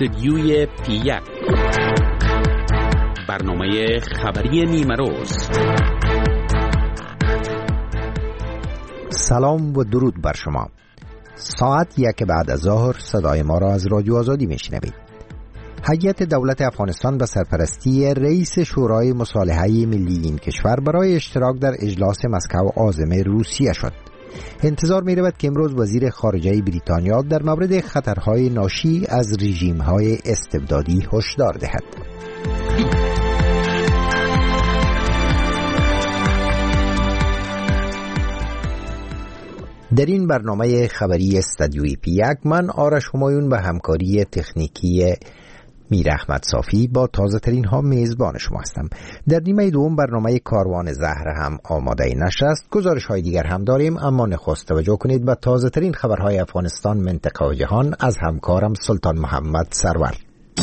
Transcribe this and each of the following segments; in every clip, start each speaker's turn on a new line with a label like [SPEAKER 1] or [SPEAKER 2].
[SPEAKER 1] استدیوی پی1، برنامه خبری نیمه روز.
[SPEAKER 2] سلام و درود بر شما. ساعت 1 بعد از ظهر صدای ما را از رادیو آزادی میشنوید. هیئت دولت افغانستان به سرپرستی رئیس شورای مصالحه ملی این کشور برای اشتراک در اجلاس مسکو عازم روسیه شد. انتظار می رود که امروز وزیر خارجه بریتانیا در مورد خطرهای ناشی از رژیم‌های استبدادی هشدار دهد. در این برنامه خبری استدیوی پی1 من آرش همایون به همکاری تکنیکی میر احمد صافی با تازه ترین ها میزبان شما هستم. در نیمه دوم برنامه کاروان زهر هم آماده نشست. گزارش های دیگر هم داریم، اما نخست توجه کنید به تازه ترین خبرهای افغانستان، منطقه و جهان از همکارم سلطان محمد سرور.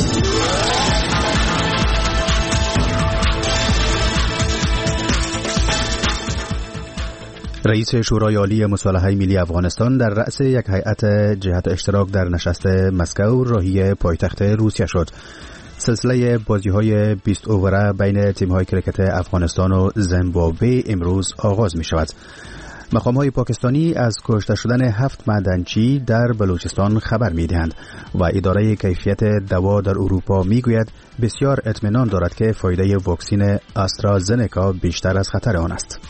[SPEAKER 3] رئیس شورای عالی مصالحه ملی افغانستان در رأس یک هیئت جهت اشتراک در نشست مسکو راهی پایتخت روسیه شد. سلسله بازی‌های 20 اووره بین تیم‌های کرکت افغانستان و زیمبابوه امروز آغاز می‌شود. مقام‌های پاکستانی از کشته شدن 7 معدنچی در بلوچستان خبر می‌دهند و اداره کیفیت دوا در اروپا می‌گوید بسیار اطمینان دارد که فایده واکسن آسترازنکا بیشتر از خطر آن است.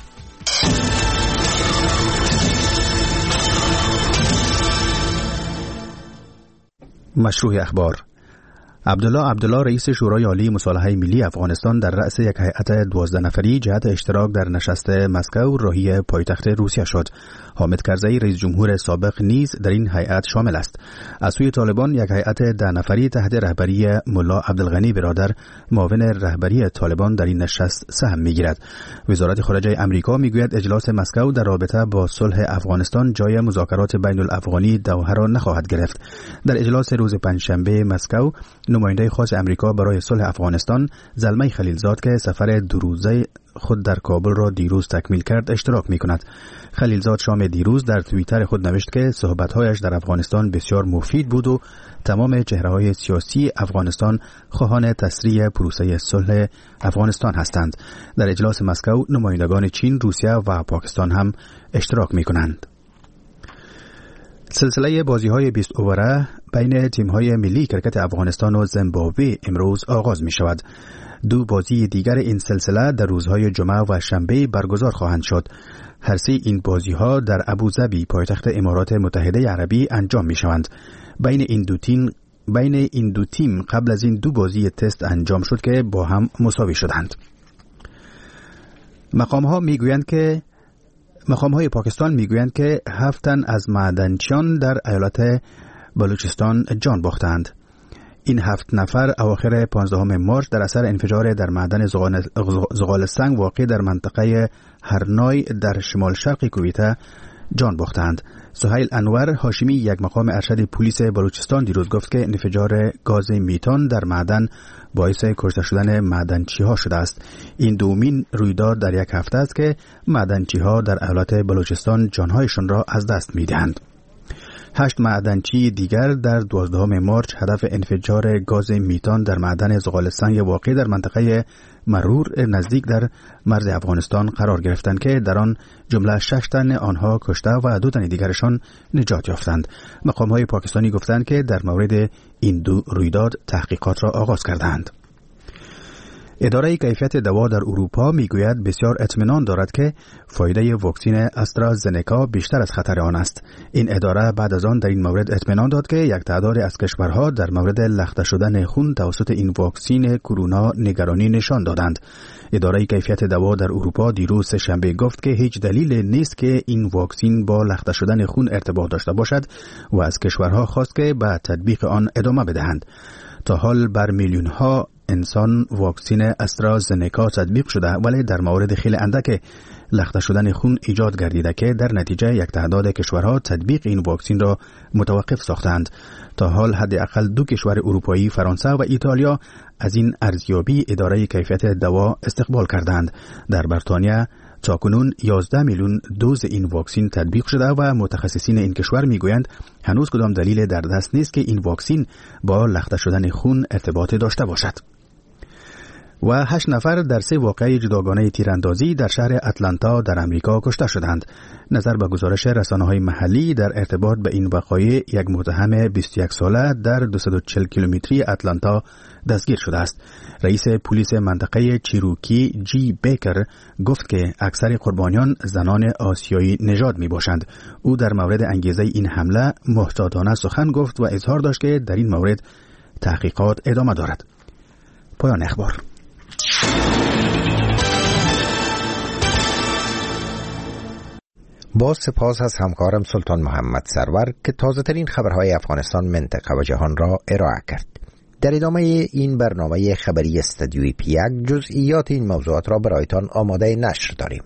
[SPEAKER 3] مشروع اخبار. عبدالله رئیس شورای عالی مصالحه ملی افغانستان در رأس یک هیئت 12 نفری جهت اشتراک در نشست مسکو راهی پایتخت روسیه شد. حامد کرزی رئیس جمهور سابق نیز در این هیئت شامل است. از سوی طالبان یک هیئت 10 نفری تحت رهبری ملا عبدالغنی برادر معاون رهبری طالبان در این نشست سهم می‌گیرد. وزارت خارجه آمریکا می‌گوید اجلاس مسکو در رابطه با صلح افغانستان جای مذاکرات بین الافغانی دوحه را نخواهد گرفت. در اجلاس روز پنجشنبه مسکو نماینده خاص امریکا برای صلح افغانستان زلمه خلیلزاد که سفر 2 روزه خود در کابل را دیروز تکمیل کرد اشتراک می‌کند. خلیلزاد شام دیروز در توییتر خود نوشت که صحبت‌هایش در افغانستان بسیار مفید بود و تمام چهره‌های سیاسی افغانستان خواهان تسریع پروسه صلح افغانستان هستند. در اجلاس مسکو نمایندگان چین، روسیه و پاکستان هم اشتراک می‌کنند. سلسله بازی‌های 20 اووره بین تیم‌های ملی کرکت افغانستان و زیمبابوه امروز آغاز می‌شود. 2 بازی دیگر این سلسله در روزهای جمعه و شنبه برگزار خواهند شد. هر سه این بازی‌ها در ابوظبی پایتخت امارات متحده عربی انجام می‌شوند. بین این دو تیم قبل از این 2 بازی تست انجام شد که با هم مساوی شدند. مقام‌های پاکستان میگویند که 7 تن از معدنچیان در ایالت بلوچستان جان باختند. این 7 نفر اواخر 15 مارس در اثر انفجار در معدن زغال سنگ واقع در منطقه هرنای در شمال شرق کویته جان باختند. سهیل انور هاشمی، یک مقام ارشد پلیس بلوچستان، دیروز گفت که انفجار گاز میتان در معدن باعث کشته شدن معدنچی‌ها شده است. این دومین رویداد در یک هفته است که معدنچی‌ها در ایالت بلوچستان جانهایشان را از دست می‌دهند. 8 معدنچی دیگر در 12 مارس هدف انفجار گاز میتان در معدن زغال سنگ واقع در منطقه مرور نزدیک در مرز افغانستان قرار گرفتند که در آن جمله 6 تن آنها کشته و 2 تن دیگرشان نجات یافتند. مقام‌های پاکستانی گفتند که در مورد این 2 رویداد تحقیقات را آغاز کردند. اداره کیفیت دوا در اروپا میگوید بسیار اطمینان دارد که فایده واکسن آسترازنکا بیشتر از خطر آن است. این اداره بعد از آن در این مورد اطمینان داد که یک تعداد از کشورها در مورد لخته شدن خون توسط این واکسن کرونا نگرانی نشان دادند. اداره کیفیت دوا در اروپا دیروز شنبه گفت که هیچ دلیل نیست که این واکسن با لخته شدن خون ارتباط داشته باشد و از کشورها خواست که به تطبیق آن ادامه بدهند. تا حال بر میلیون‌ها انسان واکسن آسترازنکا تطبیق شده، ولی در مورد خیلی اندک لخته شدن خون ایجاد گردیده که در نتیجه یک تعداد کشورها تطبیق این واکسن را متوقف ساختند. تا حال حداقل 2 کشور اروپایی، فرانسه و ایتالیا، از این ارزیابی اداره کیفیت دوا استقبال کردند. در بریتانیا تاکنون 11 میلیون دوز این واکسین تطبیق شده و متخصصین این کشور میگویند هنوز کدام دلیل در دست نیست که این واکسین با لخته شدن خون ارتباط داشته باشد. و 8 نفر در 3 واقعه جداگانه تیراندازی در شهر اتلانتا در امریکا کشته شدند. نظر به گزارش رسانه‌های محلی در ارتباط به این وقایع، یک متهم 21 ساله در 240 کیلومتری اتلانتا دستگیر شده است. رئیس پلیس منطقه چیروکی جی بیکر گفت که اکثر قربانیان زنان آسیایی نژاد میباشند. او در مورد انگیزه این حمله محتاطانه سخن گفت و اظهار داشت که در این مورد تحقیقات ادامه دارد. پایان اخبار.
[SPEAKER 2] با سپاس از همکارم سلطان محمد سرور که تازه ترین خبرهای افغانستان، منطقه و جهان را ارائه کرد. در ادامه این برنامه خبری استودیوی پیک جزئیات این موضوعات را برایتان آماده نشر داریم.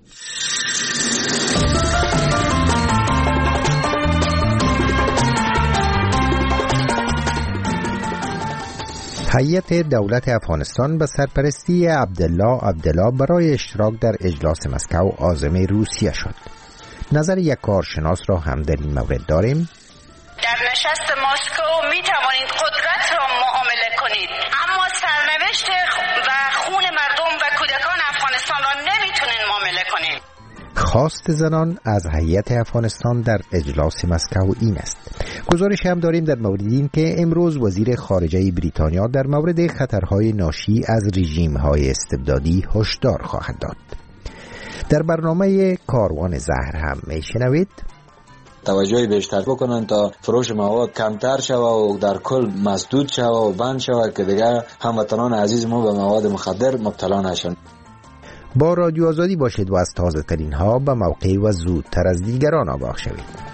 [SPEAKER 2] هیئت دولت افغانستان به سرپرستی عبدالله برای اشتراک در اجلاس مسکو عازم روسیه شد. نظر یک کارشناس را هم در این مورد داریم.
[SPEAKER 4] در نشست مسکو می توانید قدرت را معامله کنید، اما سرنوشت و خون مردم و کودکان افغانستان را نمیتونید معامله کنید.
[SPEAKER 2] خواست زنان از هیئت افغانستان در اجلاس مسکو این است. گزارش هم داریم در مورد این که امروز وزیر خارجه بریتانیا در مورد خطرهای ناشی از رژیم‌های استبدادی هشدار خواهد داد. در برنامه کاروان زهر هم میشنوید
[SPEAKER 5] توجه بیشتر بکنن تا فروش مواد کمتر شود و در کل مسدود شود و بند شود که دیگر هموطنان عزیز ما به مواد مخدر مبتلا نشن.
[SPEAKER 2] با رادیو آزادی باشید و از تازه ترین ها به موقع و زودتر از دیگران آگاه شوید.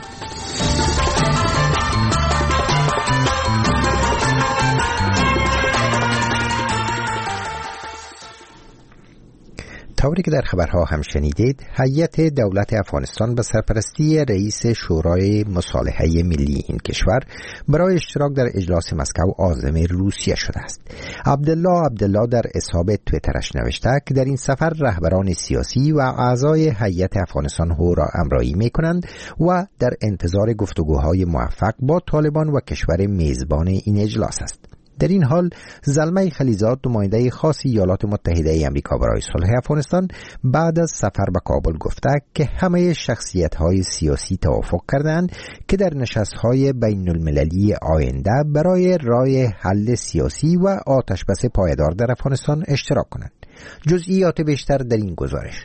[SPEAKER 2] طوری که در خبرها هم شنیدید، هیئت دولت افغانستان به سرپرستی رئیس شورای مصالحه ملی این کشور برای اشتراک در اجلاس مسکو عازم روسیه شده است. عبدالله در حساب توییترش نوشته که در این سفر رهبران سیاسی و اعضای هیئت افغانستان او را همراهی می‌کنند و در انتظار گفتگوهای موفق با طالبان و کشور میزبان این اجلاس است. در این حال زلمه خلیزاد، نماینده خاص ایالات متحده آمریکا برای صلح افغانستان، بعد از سفر به کابل گفته که همه شخصیت‌های سیاسی توافق کردند که در نشست‌های بین‌المللی آینده برای راه حل سیاسی و آتشبس پایدار در افغانستان اشتراک کنند. جزئیات بیشتر در این گزارش.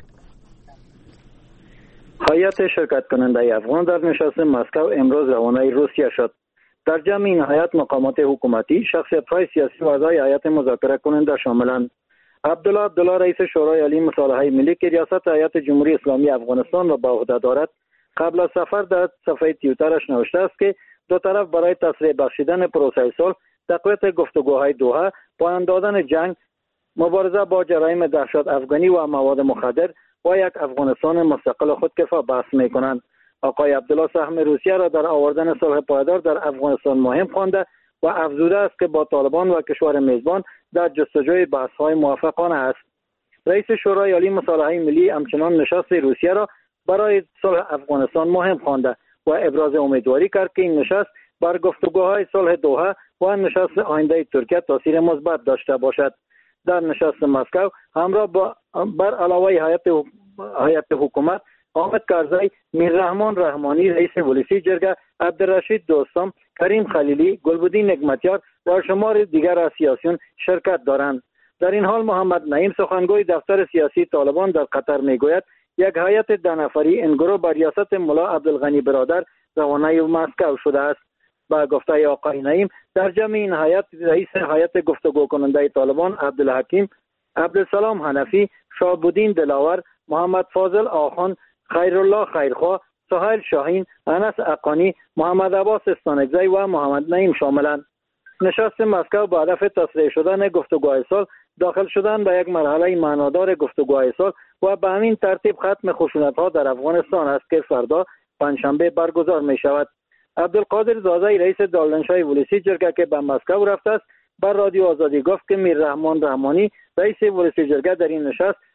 [SPEAKER 6] هیئت شرکت کننده افغان در نشست مسکو امروز روانه روسیه شد. در جمع این هیئت مقامات حکومتی، شخصیت‌های سیاسی و اعضای هیئت مذاکره کننده شاملند. عبدالله رئیس شورای عالی مصالحه ملی که ریاست هیئت جمهوری اسلامی افغانستان را به عهده دارد، قبل از سفر در صفحه توییترش نوشته است که دو طرف برای تسریع بخشیدن پروسه صلح، تقویت گفتگوهای دوحه، پایان دادن جنگ، مبارزه با جرایم دهشت افغانی و مواد مخدر و یک افغانستان مستقل خودکفا بحث می‌کنند. آقای عبدالله سهم روسیه را در آوردن صلح پایدار در افغانستان مهم خوانده و افزوده است که با طالبان و کشور میزبان در جستجوی بحث‌های موافقانه است. رئیس شورای عالی مصالحه ملی همچنان نشست روسیه را برای صلح افغانستان مهم خوانده و ابراز امیدواری کرد که این نشست بر گفتگوهای صلح دوحه و نشست آینده ترکیه تاثیر مثبت داشته باشد. در نشست مسکو همراه بر علاوه هیئت حکومت، حامد کرزی، میررحمان رحمانی رئیس پلیسی جرگه، عبدالرشید دوستم، کریم خلیلی، گلبدین نعمتیار و شمار دیگر از سیاسیون شرکت دارند. در این حال محمد نعیم سخنگوی دفتر سیاسی طالبان در قطر میگوید یک هیئت 10 نفری این گروه بر ریاست ملا عبدالغنی برادر روانه مسکو شده است. با گفته آقای نعیم، در جمع این هیئت رئیس هیئت گفتگو کننده طالبان عبدالحکیم، عبدالسلام حنفی، شهاب‌الدین دلاور، محمد فاضل آخان، خیرالله خیرخواه، سهیل شاهین، انس اقانی، محمد عباس استانکزی و محمد نعیم شاملند. نشست مسکو با هدف تسریع شدن گفتگوهای صلح، داخل شدن به یک مرحله معنادار گفتگوهای صلح و به همین ترتیب ختم خشونت‌ها در افغانستان است که فردا پنجشنبه برگزار می شود. عبدالقادر زازی رئیس دالنشاه پلیسی جرگه که به مسکو رفته است، بر رادیو آزادی گفت که میررحمان رحمانی رئیس پلیسی جرگه در این نشست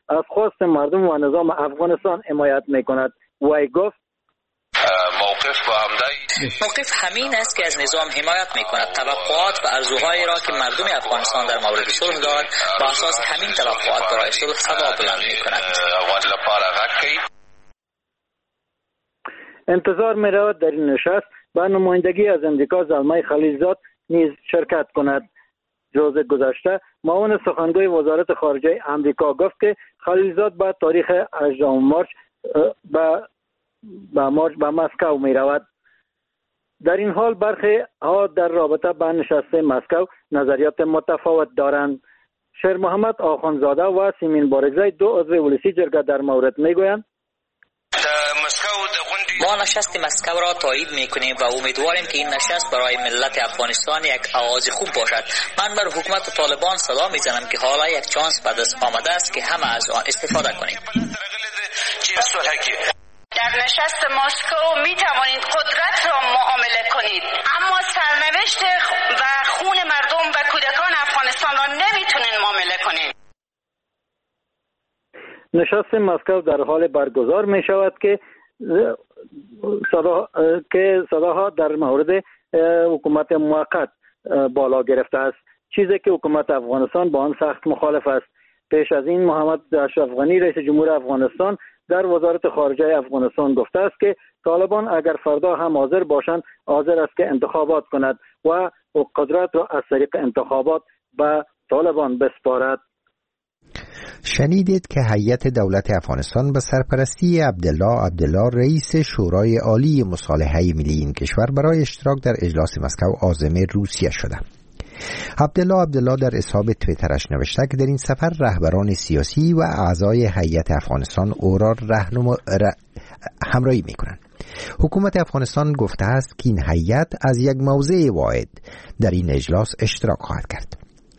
[SPEAKER 6] از خواست مردم و نظام افغانستان حمایت میکند. وی گفت
[SPEAKER 7] موقف همین است که از نظام حمایت میکند. توقعات و آرزوهایی را که مردم افغانستان در مورد صلح دارند با اساس همین توقعات برای صلح صدا بلند میکند.
[SPEAKER 6] انتظار می‌رود در این نشست با نمایندگی از امریکا زلمه خلیلزاد نیز شرکت کند. روز گذشته معاون سخنگوی وزارت خارجه امریکا گفت که خلیلزاد با تاریخ 18 مارچ به مسکو می‌رود. در این حال برخی ها در رابطه با نشست مسکو نظریات متفاوت دارند. شیر محمد آخوندزاده و سیمین بارگزای دو عضو ولسی جرگه در مورد میگویند
[SPEAKER 7] ما نشست مسکو را تایید میکنیم و امیدواریم که این نشست برای ملت افغانستان یک آغاز خوب باشد. من بر حکومت طالبان صدا میزنم که حالا یک چانس به دست آمده است که همه از آن استفاده کنیم.
[SPEAKER 4] در نشست مسکو می توانید قدرت را معامله کنید، اما سرنوشت و خون مردم و کودکان افغانستان را نمیتونین معامله کنید.
[SPEAKER 6] نشست مسکو در حال برگزار می شود که صداها در مورد حکومت موقت بالا گرفته است، چیزی که حکومت افغانستان با آن سخت مخالف است. پیش از این محمد اشرف غنی رئیس جمهور افغانستان در وزارت خارجه افغانستان گفته است که طالبان اگر فردا هم حاضر باشند حاضر است که انتخابات کند و قدرت را از طریق انتخابات به طالبان بسپارد.
[SPEAKER 2] شنیدید که هیئت دولت افغانستان به سرپرستی عبدالله رئیس شورای عالی مصالحه ملی این کشور برای اشتراک در اجلاس مسکو عازم روسیه شده. عبدالله در حساب توییترش نوشته که در این سفر رهبران سیاسی و اعضای هیئت افغانستان او را همراهی می‌کنند. حکومت افغانستان گفته است که این هیئت از یک موضع واحد در این اجلاس اشتراک خواهد کرد.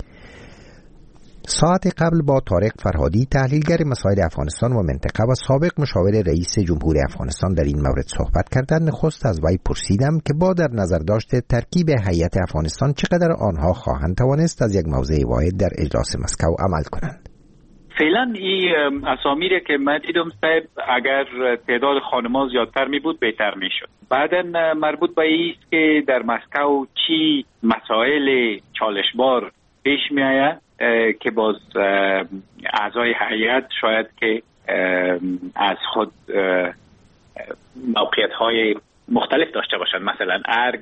[SPEAKER 2] ساعت قبل با طارق فرهادی تحلیلگر مسائل افغانستان و منطقه و سابق مشاور رئیس جمهور افغانستان در این مورد صحبت کردند. نخست از وی پرسیدم که با در نظر داشت ترکیب هیئت افغانستان چقدر آنها خواهند توانست از یک موضع واحد در اجلاس مسکو عمل کنند.
[SPEAKER 8] فعلا این اسامی که من دیدم صاحب اگر تعداد خانم‌ها زیادتر می بود بهتر می شد. بعداً مربوط به ایست که در مسکو چی مسائل چالشبار پیش می آید که باز اعضای هیئت شاید که از خود موقعیت‌های مختلف داشته باشند، مثلا ارگ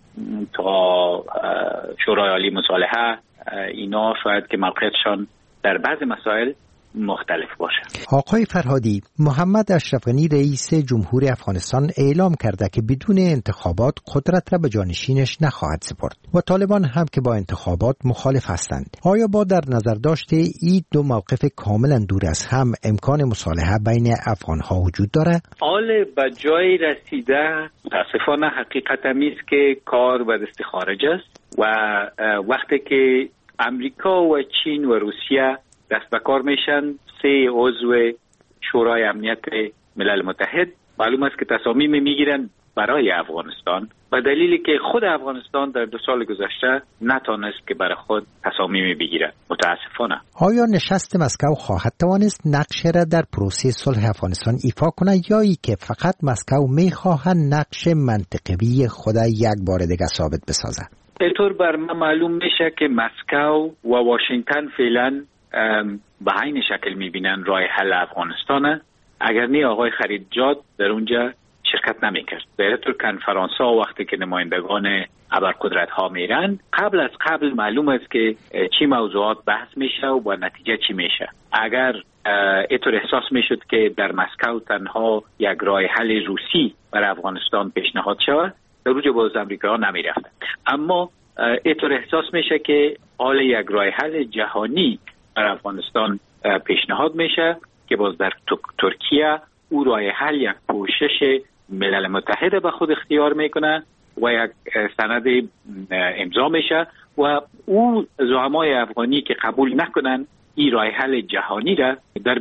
[SPEAKER 8] تا شورای عالی مصالحه، اینا شاید که موقعیتشان در بعض مسائل مختلف باشه.
[SPEAKER 2] آقای فرهادی، محمد اشرف غنی رئیس جمهور افغانستان اعلام کرده که بدون انتخابات قدرت را به جانشینش نخواهد سپرد و طالبان هم که با انتخابات مخالف هستند. آیا با در نظر داشته این دو موقف کاملا دور از هم امکان مصالحه بین افغانها وجود داره؟
[SPEAKER 8] حال به جای رسیده متاسفانه حقیقت است که کار به دست خارج است و وقتی که امریکا و چین و روسیه دست به کار میشن، 3 عضو شورای امنیت ملل متحد معلوم است که تصامیم میگیرن برای افغانستان و دلیلی که خود افغانستان در 2 سال گذشته نتونست که برای خود تصامیم بگیره متاسفانه.
[SPEAKER 2] آیا نشست مسکو خواهد توانست نقش را در پروسه صلح افغانستان ایفا کنه یا ای که فقط مسکو میخواهد نقش منطقوی خود یک بار دیگه ثابت بسازه؟
[SPEAKER 8] اینطور بر من معلوم میشه که مسکو و واشنگتن فعلا به عین شکل میبینن راه حل افغانستانه. اگر نه آقای خلیلزاد در اونجا شرکت نمیکرد. در طور کنفرانس ها وقتی که نمایندگان ابرقدرت ها میرن قبل از قبل معلوم است که چی موضوعات بحث میشه و نتیجه چی میشه. اگر اینطور احساس میشد که در مسکو تنها یک راه حل روسی برای افغانستان پیشنهاد شود، در اونجا باز امریکا نمیرفتن. اما اینطور احساس میشه که حال یک راه حل جهانی برای افغانستان پیشنهاد میشه که باز در ترکیه او راه حل یک پوشش ملل متحد به خود اختیار میکنه و یک سند امضا میشه و او زعمای افغانی که قبول نکنن این راه حل جهانی را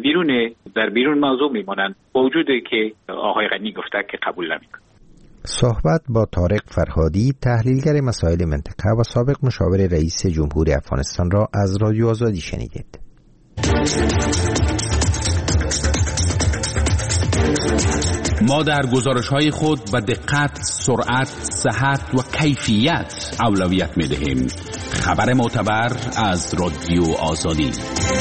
[SPEAKER 8] در بیرون موضوع میمونن با وجودی که آقای غنی گفته که قبول نمیکنه.
[SPEAKER 2] صحبت با طارق فرهادی تحلیلگر مسائل منطقه و سابق مشاور رئیس جمهور افغانستان را از رادیو آزادی شنیدید.
[SPEAKER 1] ما در گزارش‌های خود به دقت، سرعت، صحت و کیفیت اولویت می‌دهیم. خبر معتبر از رادیو آزادی.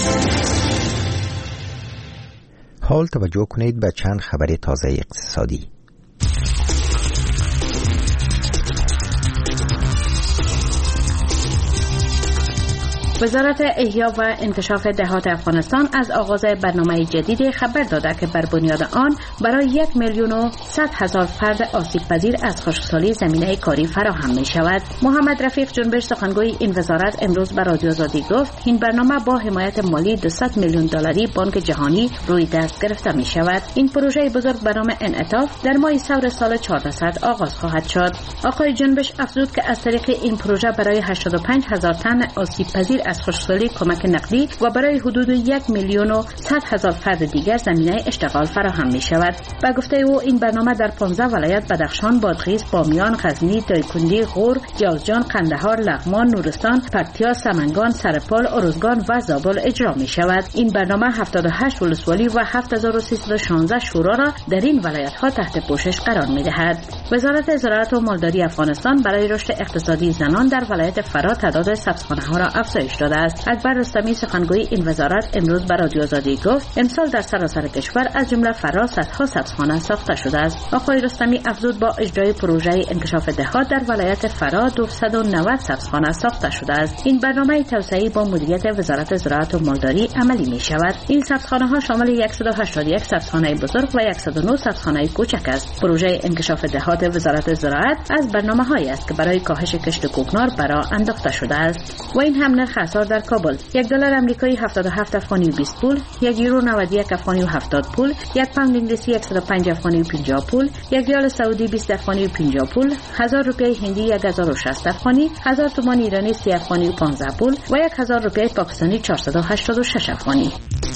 [SPEAKER 2] حال توجه کنید به چند خبر تازه اقتصادی.
[SPEAKER 9] وزارت احیا و انکشاف دهات افغانستان از آغاز برنامه جدید خبر داده که بر بنیاد آن برای 1,100,000 فرد آسیب پذیر از خشکسالی زمینه کاری فراهم می شود. محمد رفیق جنبش سخنگوی این وزارت امروز به رادیو آزادی گفت این برنامه با حمایت مالی $200 میلیون بانک جهانی روی دست گرفته می شود. این پروژه بزرگ به نام انعطاف در ماه ثور سال 1400 آغاز خواهد شد. آقای جنبش افزود که از طریق این پروژه برای 85,000 تن آسیب پذیر از خشکسالی کمک نقدی و برای حدود 1,100,000 فرد دیگر زمینه اشتغال فراهم می شود. با گفته او این برنامه در 15 ولایت بدخشان، بادغیس، بامیان، غزنی، دایکنډی، غور، جوزجان، قندهار، لغمان، نورستان، پکتیا، سمنگان، سرپال، ارزگان و زابل اجرا می شود. این برنامه 78 ولسوالی و 7316 شورا را در این ولایت ها تحت پوشش قرار می دهد. وزارت زراعت و مالداری افغانستان برای رشد اقتصادی زنان در ولایت فرا تعداد سبزخانه ها را افزایش داده است. اکبر رستمی سخنگوی این وزارت امروز به رادیو آزادی گفت امسال در سراسر کشور از جمله فرا صدها سبزخانه ساخته شده است. آقای رستمی افزود با اجرای پروژه انکشاف دهات در ولایت فرا 290 سبزخانه ساخته شده است. این برنامه توسعه‌ای با مدیریت وزارت زراعت و مالداری عملی می شود. این سبزخانه ها شامل 181 سبزخانه بزرگ و 109 سبزخانه کوچک است. پروژه انکشاف دهات وزارت زراعت از برنامه‌هایی است که برای کاهش کشت کوکنار برآ انداخته شده است. و این هم نرخ اسعار در کابل: $1 آمریکایی 77 افغانی و 20 پول، $1 یورو 91 افغانی و 70 پول، 1 پوند انگلیسی 105 افغانی و 50 پول، 1 ریال سعودی 20 افغانی و 50 پول، 1000 روپیه هندی 1060 افغانی، 1000 تومان ایرانی 30 افغانی و 15 پول و 1000 روپیه پاکستانی 486 افغانی.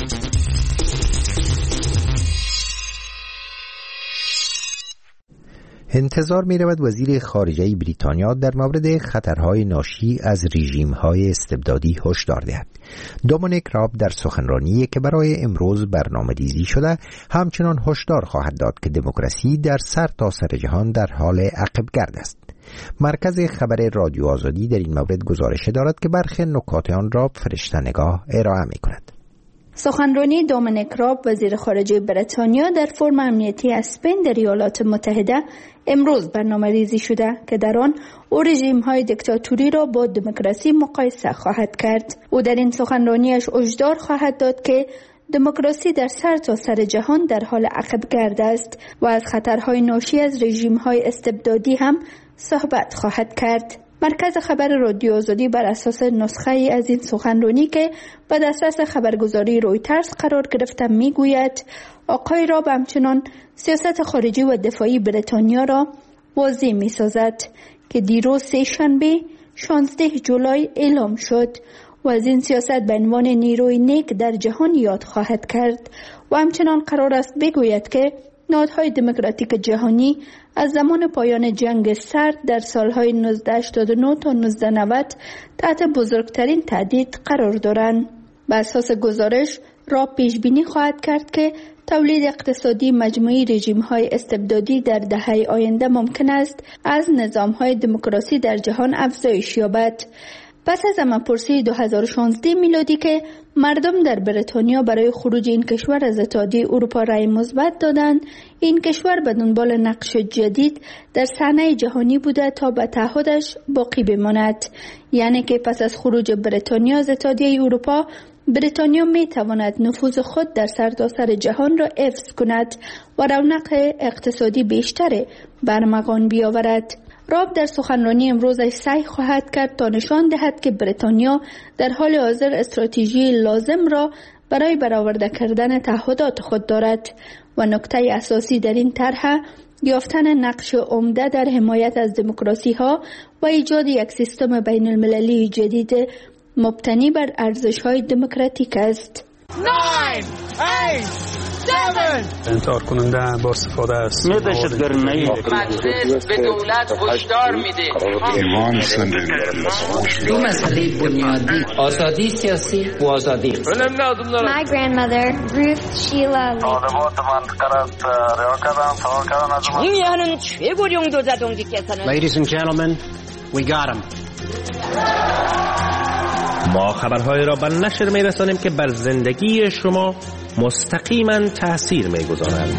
[SPEAKER 2] انتظار می رود وزیر خارجه بریتانیا در مورد خطرهای ناشی از رژیم‌های استبدادی هشدار دهد. دومینیک راب در سخنرانی که برای امروز برنامه‌ریزی شده همچنان هشدار خواهد داد که دموکراسی در سرتاسر جهان در حال عقب‌گرد است. مرکز خبر رادیو آزادی در این مورد گزارش دارد که برخی نکات آن را فرشته نگاه ارائه می کند.
[SPEAKER 10] سخنرانی دومینیک راب وزیر خارجه بریتانیا در فرم امنیتی اسپین در ایالات متحده امروز برنامه ریزی شده که در آن او رژیم های دیکتاتوری را با دموکراسی مقایسه خواهد کرد. او در این سخنرانیش هشدار خواهد داد که دموکراسی در سرتاسر جهان در حال عقب‌گرد است و از خطرهای ناشی از رژیم های استبدادی هم صحبت خواهد کرد. مرکز خبر رادیو آزادی بر اساس نسخه ای از این سخنرانی که به دسترس خبرگزاری رویترز قرار گرفته میگوید آقای راب همچنان سیاست خارجی و دفاعی بریتانیا را واضح می سازد که دیروز سه‌شنبه 16 جولای اعلام شد و از این سیاست به عنوان نیروی نیک در جهان یاد خواهد کرد و همچنان قرار است بگوید که نهادهای دموکراتیک جهانی از زمان پایان جنگ سرد در سالهای 1989 تا 1990 تحت بزرگترین تهدید قرار دارند. بر اساس گزارش را پیش بینی خواهد کرد که تولید اقتصادی مجموعی رژیم‌های استبدادی در دهه آینده ممکن است از نظام‌های دموکراسی در جهان افزایش یابد. پس از زمانپرسی 2016 میلادی که مردم در بریتانیا برای خروج این کشور از اتحادیه اروپا رأی مثبت دادند، این کشور به دنبال نقش جدید در صحنه جهانی بوده تا به تعهدش باقی بماند. یعنی که پس از خروج بریتانیا از اتحادیه اروپا، بریتانیا می تواند نفوذ خود در سرتاسر جهان را حفظ کند و رونق اقتصادی بیشتر برمغان بیاورد. راب در سخنرانی امروز سعی خواهد کرد تا نشان دهد که بریتانیا در حال حاضر استراتژی لازم را برای برآورده کردن تعهدات خود دارد و نکته اساسی در این طرح یافتن نقش عمده در حمایت از دموکراسی ها و ایجاد یک سیستم بین المللی جدید مبتنی بر ارزش های دموکراتیک است.
[SPEAKER 11] 9, 8 انتحار کننده با استفاده از
[SPEAKER 12] دهشتگری مجلس به دولت هشدار میده
[SPEAKER 13] دو مسئله بنیادی آزادی سیاسی و آزادی
[SPEAKER 14] My grandmother Ruth Sheila
[SPEAKER 15] Ladies and gentlemen, we got him.
[SPEAKER 16] ما خبرهای را به نشر می‌رسانیم که بر زندگی شما مستقیما تأثیر می‌گذارند.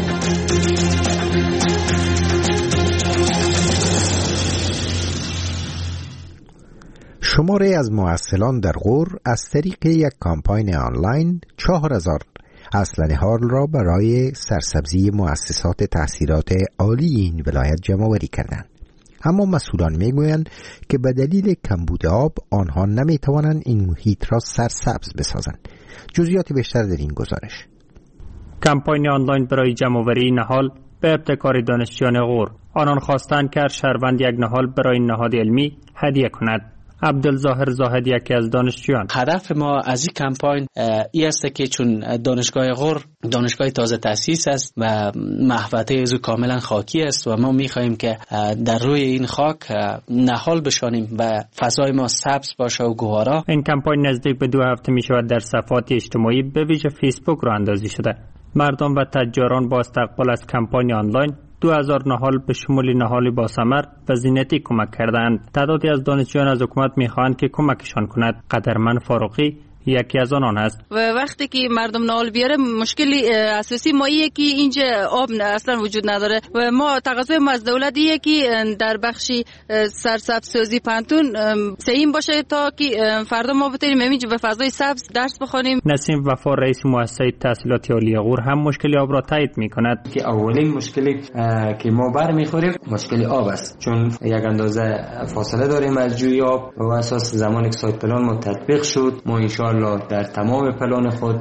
[SPEAKER 2] شماره از ممثلان در غور از طریق یک کامپاین آنلاین 4000 اسلحه ها را برای سرسبزی مؤسسات تحصیلات عالی این ولایت جمع‌آوری کردند. اما مسئولان میگویند که به دلیل کمبود آب آنها نمیتوانند این محیط را سرسبز بسازند. جزئیات بیشتر در این گزارش.
[SPEAKER 17] کمپاین آنلاین برای جمع‌آوری نهال به ابتکار دانشجویان غور. آنان خواستند که هر شهروند یک نهال برای نهاد علمی هدیه کند. عبدالظاهر زاهد یکی از دانشجویان:
[SPEAKER 18] هدف ما از این کمپاین این است که چون دانشگاه غور دانشگاه تازه تأسیس است و محوطه از کاملا خاکی است و ما می‌خواهیم که در روی این خاک نهال بشانیم و فضای ما سبز باشه و گوارا.
[SPEAKER 17] این کمپاین نزدیک به 2 هفته می‌شود در صفحات اجتماعی به ویژه فیسبوک راه اندازی شده. مردم و تجاران با استقبال از کمپاین آنلاین 2000 نهال به شمول نهال با ثمر و زینتی کمک کردند. تعدادی از دانشجویان از حکومت می‌خواهند که کمکشان کند. قدرمن فاروقی یکی از آنان است.
[SPEAKER 19] و وقتی که مردم نهال بیاره مشکلی اساسی ما اینه که اینجا آب اصلا وجود نداره و ما تقاضای ما از دولت اینه که در بخشی سرسبزسازی پانتون سعیم باشه تا که فردا ما بتونیم اینجا به فضای سبز درس بخونیم.
[SPEAKER 17] نسیم وفا رئیس مؤسسه تحصیلات عالی غور هم مشکل آب را تایید می‌کند
[SPEAKER 20] که اولین مشکلی که ما برمیخوریم مشکل آب است، چون یک اندازه فاصله داریم از جوی آب و اساس زمانی که سایت پلان ما تطبیق شد ما در تمام پلان خود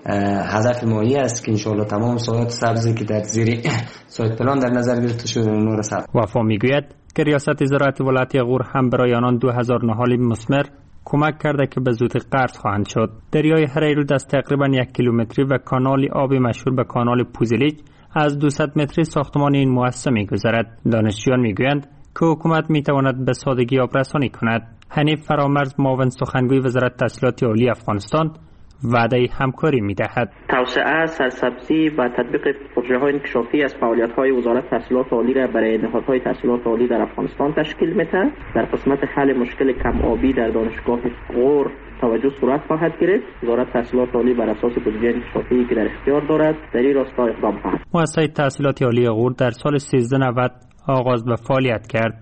[SPEAKER 20] هدف مایی است که انشاءالله تمام ساحات سبزی که در زیر سایت پلان در نظر گرفته شده اونها را سبز.
[SPEAKER 17] وفا میگوید که ریاست زراعت ولایت غور هم برای آنان 2000 نهال مثمر کمک کرده که به زودی قرض خواهند شد. دریای هریرود از تقریبا 1 کیلومتری و کانال آبی مشهور به کانال پوزلیج از 200 متری ساختمان این مؤسسه میگذرد. دانشجویان میگویند که حکومت میتواند به سادگی آب رسانی کند. حنیف فرامرز معاون سخنگوی وزارت تحصیلات عالی افغانستان وعده همکاری می‌دهد.
[SPEAKER 21] توسعه، سرسبزی و تطبیق پروژه‌های انکشافی از فعالیت‌های وزارت تحصیلات عالی را برای نهادهای تحصیلات عالی در افغانستان تشکیل می‌دهد. در قسمت حل مشکل کم آبی در دانشگاه غور توجه صورت خواهد گرفت. وزارت تحصیلات عالی بر اساس بودجه انکشافی که در اختیار دارد در این راستا اقدام خواهد.
[SPEAKER 17] مؤسسه تحصیلات عالی غور در سال 1390 آغاز به فعالیت کرد.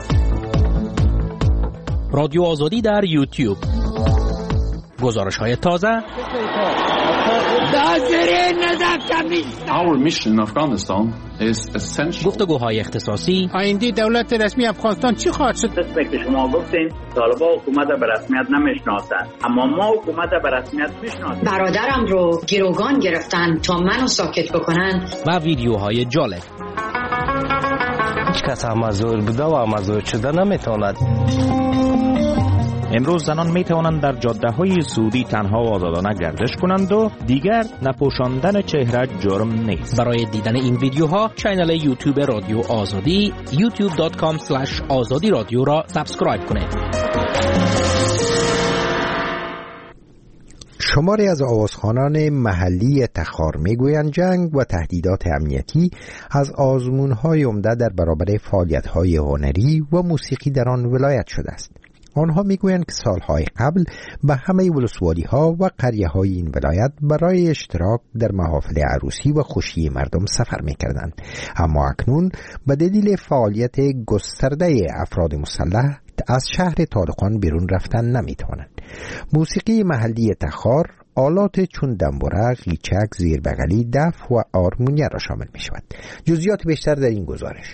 [SPEAKER 16] رادیو آزادی در یوتیوب. گزارش‌های تازه.
[SPEAKER 1] Our mission in Afghanistan is essential.
[SPEAKER 16] گفتگوهای اختصاصی.
[SPEAKER 11] آینده دولت رسمی افغانستان چی خواهد شد؟
[SPEAKER 22] که شما گفتین طالبان حکومت به رسمیت نمیشناسند، اما ما حکومت به رسمیت میشناسیم.
[SPEAKER 13] برادرم رو گروگان گرفتن تا منو ساکت بکنن
[SPEAKER 16] و ویدیوهای جالب.
[SPEAKER 23] هیچ کس مزور بوده و مزور شده نمیتواند.
[SPEAKER 24] امروز زنان می توانند در جاده های سعودی تنها و آزادانه گردش کنند و دیگر نپوشاندن چهره جرم نیست.
[SPEAKER 16] برای دیدن این ویدیوها کانال یوتیوب رادیو آزادی youtube.com/azadi رادیو را سابسکرایب کنید.
[SPEAKER 2] شماری از آوازخوانان محلی تخار میگویند جنگ و تهدیدات امنیتی از آزمون‌های عمده در برابر فعالیت‌های هنری و موسیقی در آن ولایت شده است. آنها میگویند که سالهای قبل به همه ولسوالی‌ها و قریه‌های این ولایت برای اشتراک در محافل عروسی و خوشی مردم سفر می‌کردند، اما اکنون به دلیل فعالیت گسترده افراد مسلح از شهر طالقان بیرون رفتن نمی‌توانند. موسیقی محلی تخار آلات چون دنبوره، قیچک، زیربغلی، دف و آرمونیه را شامل می‌شود. جزئیات بیشتر در این گزارش.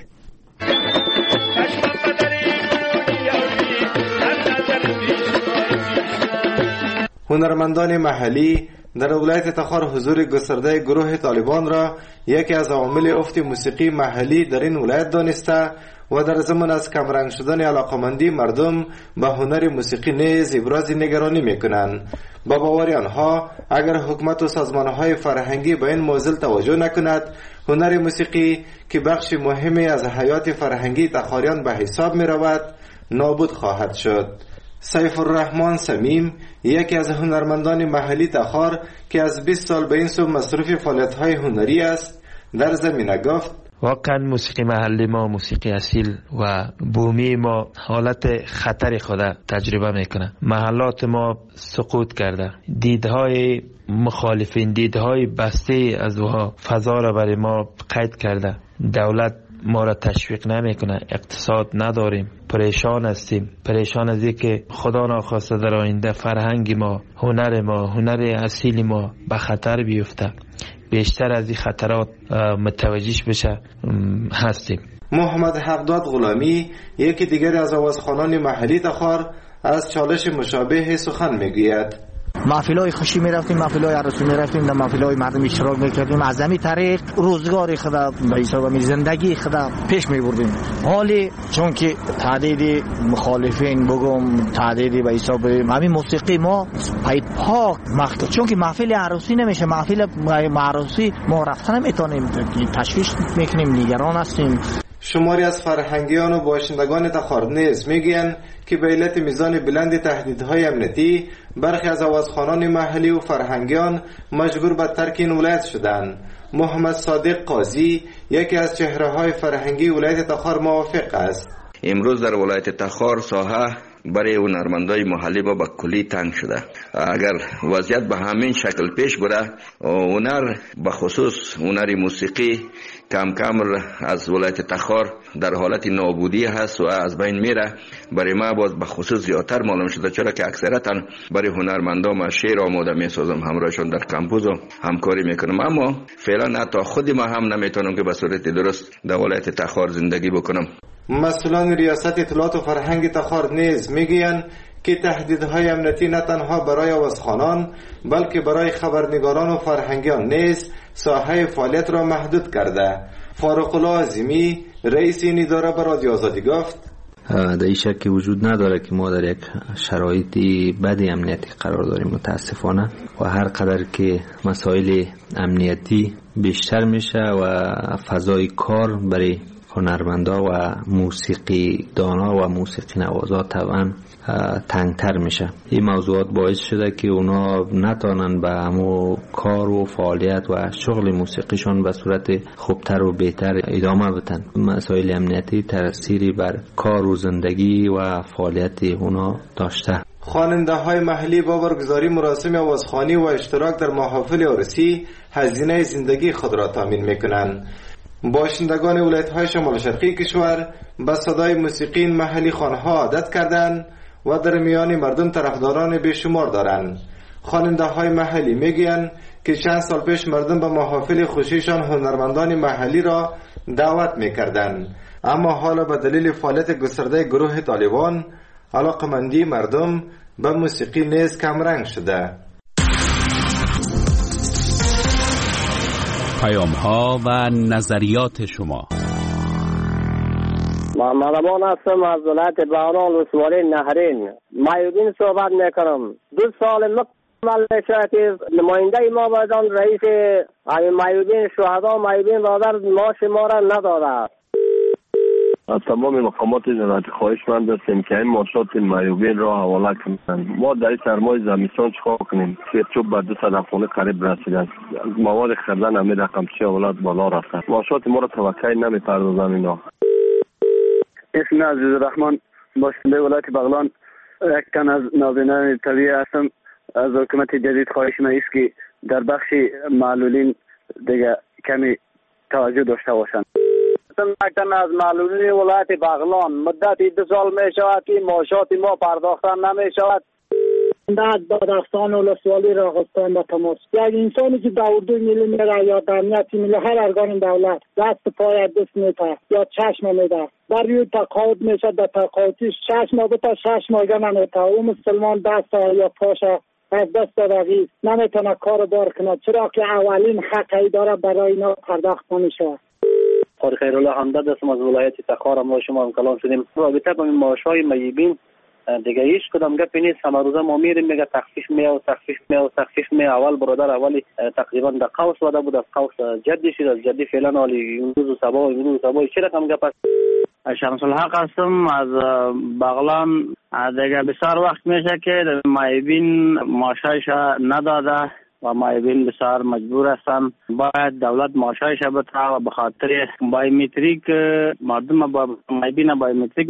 [SPEAKER 25] هنرمندان محلی
[SPEAKER 3] در ولایت تخار حضور گسترده گروه طالبان را یکی از عوامل افت موسیقی محلی در این ولایت دانسته و در ضمن از کمرنگ شدن علاقمندی مردم به هنر موسیقی نیز ابراز نگرانی میکنند. با باور آنها اگر حکومت و سازمانهای فرهنگی به این موضوع توجه نکند، هنر موسیقی که بخش مهمی از حیات فرهنگی تخاریان به حساب می رود نابود خواهد شد. سیف الرحمن سمیم یکی از هنرمندان محلی تخار که از 20 سال به این سو مصروف فعالیت‌های هنری است در زمینه گفت:
[SPEAKER 4] واقعا موسیقی محلی ما، موسیقی اصیل و بومی ما حالت خطر خود تجربه میکنه. محلات ما سقوط کرده، دیدهای مخالفین، دیدهای بسته از وها فضا را برای ما قید کرده. دولت ما را تشویق نمیکنه، اقتصاد نداریم، پریشان هستیم، پریشان از اینکه خدا ناخواسته در آینده فرهنگ ما، هنر اصیل ما به خطر بیفته. بیشتر از این خطرات متوجهش بشه هستیم.
[SPEAKER 3] محمد حقداد غلامی یکی دیگر از آوازخوانان محلی تخار از چالش مشابه سخن میگوید:
[SPEAKER 5] محفل‌های خوشی می‌رفتیم، محفل‌های عروسی می‌رفتیم، در محفل‌های مردم اشتراک می‌کردیم، از همین طریق روزگار خود به حساب زندگی خود پیش می‌بردیم. حالی چون که تعدادی مخالفین تعدادی به حساب همین موسیقی ما پاک مخت، چون که محفل عروسی نمیشه، محفل عروسی ما رفتن نمی‌تونیم، تشویش می‌کنیم، نگران هستیم.
[SPEAKER 3] شماری از فرهنگیان و باشندگان تخار نیز میگویند که به علت میزان بلند تهدیدهای امنیتی برخی از آوازخوانان محلی و فرهنگیان مجبور به ترک این ولایت شدند. محمد صادق قاضی یکی از چهره‌های فرهنگی ولایت تخار موافق است.
[SPEAKER 7] امروز در ولایت تخار ساحه برای هنرمندای محلی با کلی تنگ شده. اگر وضعیت به همین شکل پیش بره، هنر به خصوص هنر موسیقی کم کم از ولایت تخار در حالت نابودی هست و از بین میره. برای ما باز به خصوص زیادتر معلوم شده، چرا که اکثرا برای هنرمندان ما شعر آماده میسازم، همراهشون در کمپوز همکاری میکنم، اما فعلا حتی خود ما هم نمیتونم که به صورت درست در ولایت تخار زندگی بکنم.
[SPEAKER 3] مسئولان ریاست اطلاعات و فرهنگ تخار نیز میگویند که تهدیدهای امنیتی نه تنها برای آوازخوانان بلکه برای خبرنگاران و فرهنگیان نیز ساحه فعالیت را محدود کرده. فاروق الله عظیمی رئیس این اداره به رادیو آزادی گفت:
[SPEAKER 25] در این شک وجود نداره که ما در یک شرایطی بد امنیتی قرار داریم متاسفانه، و هر قدر که مسائل امنیتی بیشتر میشه و فضای کار برای هنرمندا و موسیقی دانا و موسیقی نوازا طبعا تنگتر میشه. این موضوعات باعث شده که اونا نتونن به همو کار و فعالیت و شغل موسیقیشون به صورت خوبتر و بهتر ادامه بدن. مسائل امنیتی تأثیری بر کار و زندگی و فعالیت اونا داشته.
[SPEAKER 3] خواننده های محلی با برگزاری مراسم آوازخوانی و اشتراک در محافل عروسی هزینه زندگی خود را تامین میکنند. باشندگان ولایت‌های شمال شرقی کشور به صدای موسیقی محلی خوانها عادت کردند و در میان مردم طرفداران بیشمار دارند. خواننده‌های محلی میگویند که چند سال پیش مردم به محافل خوشیشان هنرمندان محلی را دعوت میکردند، اما حالا به دلیل فعالیت گسترده گروه طالبان علاقمندی مردم به موسیقی نیز کمرنگ شده.
[SPEAKER 1] پیام‌ها و نظریات شما.
[SPEAKER 26] محمد امان هستم از ولایت بهرام ولسوالی نهرین. مایودین صحبت میکنم. 2 سال مکمل میشه که نماینده ما بودن رئیس مایودین شهدا مایودین برادر معاش ما را نداده.
[SPEAKER 27] از تمام مقامات ولایت خواهش من داشتیم که این ماشات مایوبین را حواله کنند. ما در سرمای زمستان چیکار کنیم؟ چوب به 200 خانه قریب رسیده است. مواد خریدن همین رقم چه اولاد بالا رفته. ماشات ما را توقعی نمی‌پردازن اینا.
[SPEAKER 28] اسم عزیز الرحمن باشنده ولایت بغلان، یک تن از نابینان طبیعی هستم. از حکومت جدید خواهش من است که در بخش معلولین دیگه کمی توجه داشته باشند. مکتن از معلولین ولایت بغلان مدت 2 سال می شود که معاشات ما پرداخته نمی شود.
[SPEAKER 29] بعد بدخشان ولسوالی راغستان به تماس یک انسانی که در اردو ملی میره یا در امنیت ملی هر ارگان دولت دست پای دست میده یا چشم میده در روی تقاعد میشه، در تقاعدش 6 ماه بتا 6 ماه نمیده، او مسلمان دست یا پاش از دست دادگی نمیتونه کار بار کنه، چرا که اولین حقی داره برای اینا پرداخت نمیشه.
[SPEAKER 28] خیر خیرالله همدرد هستم از ولایت تخار. ما شما هم کلام شدیم رابطه با این معاشهای میبین دیگه هیچ کدام گپی نیست. همه روزه ما میریم میگه تخفیف می اول برادر اولی تقریبا در قوس وده بود، از قوس جدی شد، از جدی فعلا حالی امروز صبا چه رقم گپ است؟
[SPEAKER 6] شمس الحق هستم از بغلان. دیگه بسیار وقت میشه که مایبین معاشایش نداده و مایبین بسیار مجبور هستن. باید دولت معاشایش بده و به خاطر بایومتریک مردم با مایبین بایومتریک